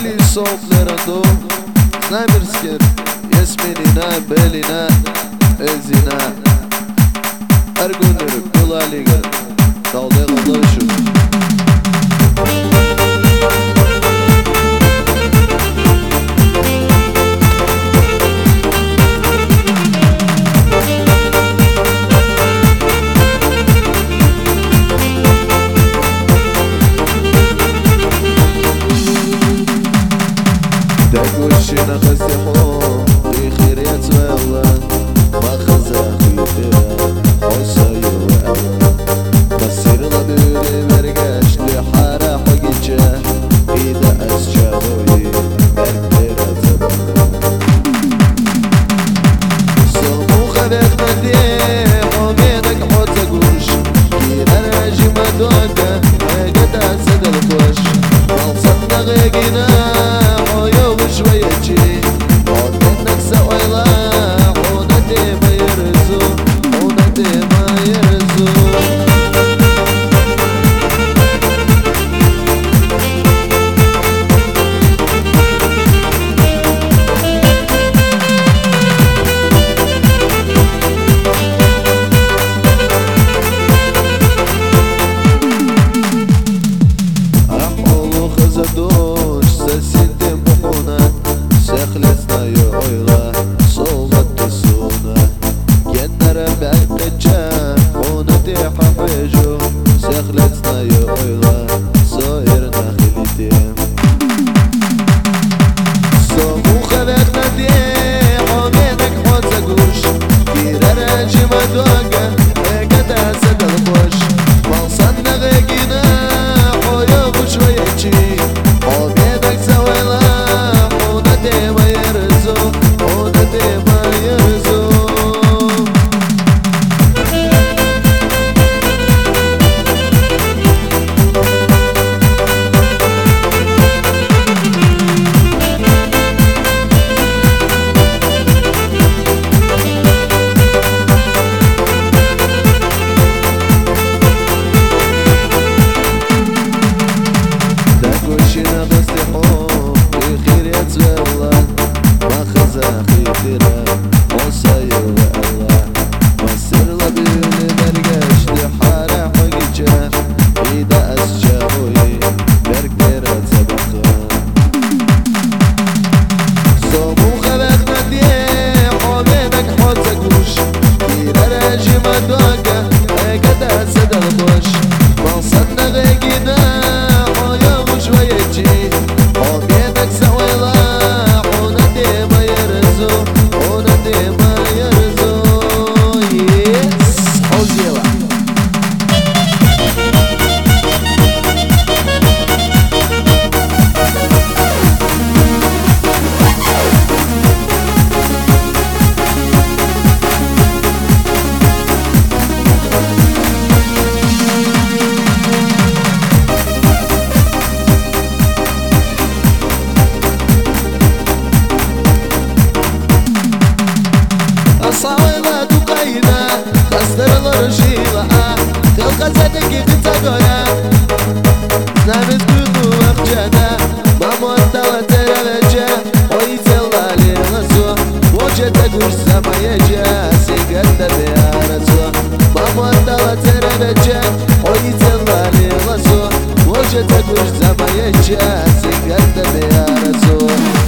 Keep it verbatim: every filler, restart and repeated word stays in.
اللي صوت لردو نامرسكر يسمينينا بلينا ازينا ارجونر كلاليغر دولي غضاشو وشنا خسحو في خير يتولى ما خزا خيتها حسايا وألا بسير لبيري مرقاش لحارة حقيتها إذا أسجاوي مرقيرة تبقى صمو خبيت مديح وميدك حوتا قوش كينا راجي مدوكا قد أسد الخوش نصدق غيقنا شوية قد منك سويلا حونتي ما يرزو حونتي ما يرزو أحولو خزدوش سسيتي بحونا سخلتنا يعيلا صولت تسونا ينرى بعقجا حونتي حفيجو سخلتنا يعيلا صايرنا خليتين صمو خلقنا دي حومينك حوزقوش كيرا راجي مدوقا قد أسد الخوش مالصنا غيقنا حويوب شويتشي حومينك سويلا ما يرزو حونتي ما يرزو داك وشنا بسحو في خير يتولى ما خزا خيتنا وصايا وألا مسر لبيوني مرقاش لحارة حقيتها إذا أسجاوي مرقيرة تبقى صمو خلقنا ديح ومينك حوتا قوش كيرا راجي مدوكا قد أسد الخوش مصدنا غيقنا حيوم شويتشي ومينك سويلا حونتي ما يرزو حونتي ما يرزو يس حوزيلا صاويلا تقينا خسر الرجيلة تلقى زادك في تقويا نامت كنو أخجانا ما مودلا ترغجا ويتلا لي غزو وجدك ورسما يجا سيقرد بيارتو ما مودلا ترغجا ويتلا لي غزو وجدك ورسما يجا سيقرد بيارتو